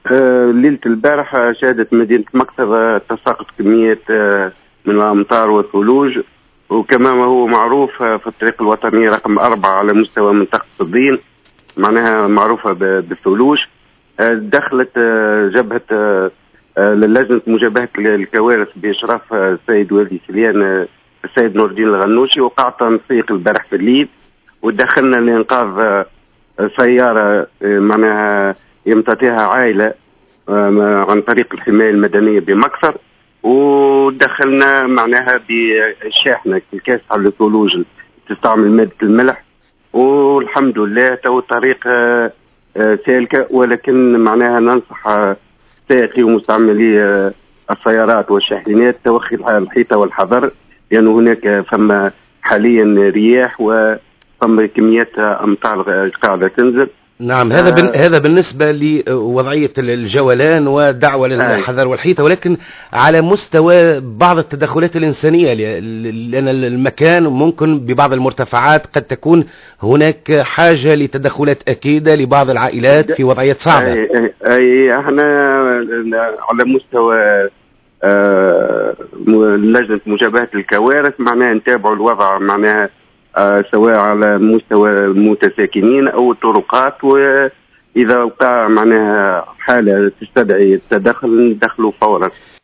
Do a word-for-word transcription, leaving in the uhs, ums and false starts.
آه ليلة البارحة شهدت مدينة مكتب تساقط كمية آه من الأمطار والثلوج، وكما ما هو معروف في الطريق الوطنية رقم أربعة على مستوى منطقة صدين معناها معروفة بالثلوج. آه دخلت آه جبهة آه لجنة مجابهة الكوارث بإشراف السيد والي سليان السيد نور الدين الغنوشي، وقع تنسيق البارح في الليل ودخلنا لإنقاذ سيارة معناها يمتطيها عائلة عن طريق الحماية المدنية بمكسر، ودخلنا معناها بالشاحنة الكاسحة للثلوج تستعمل مادة الملح، والحمد لله تو الطريق سالكة. ولكن معناها ننصح سائقي ومستعملي السيارات والشاحنات توخي الحيطة والحذر، لأن يعني هناك فما حاليا رياح وفما كميات أمطار قاعدة تنزل. نعم، هذا آه بن هذا بالنسبة لوضعية الجولان ودعوة للحذر والحيطة، ولكن على مستوى بعض التدخلات الإنسانية، لأن المكان ممكن ببعض المرتفعات قد تكون هناك حاجة لتدخلات أكيدة لبعض العائلات في وضعية صعبة. أي, أي احنا على مستوى آه لجنة مجابهة الكوارث معناها نتابع الوضع معناها آه سواء على مستوى المتساكنين أو الطرقات، وإذا وقع معناها حالة تستدعي التدخل ندخلوا فورا.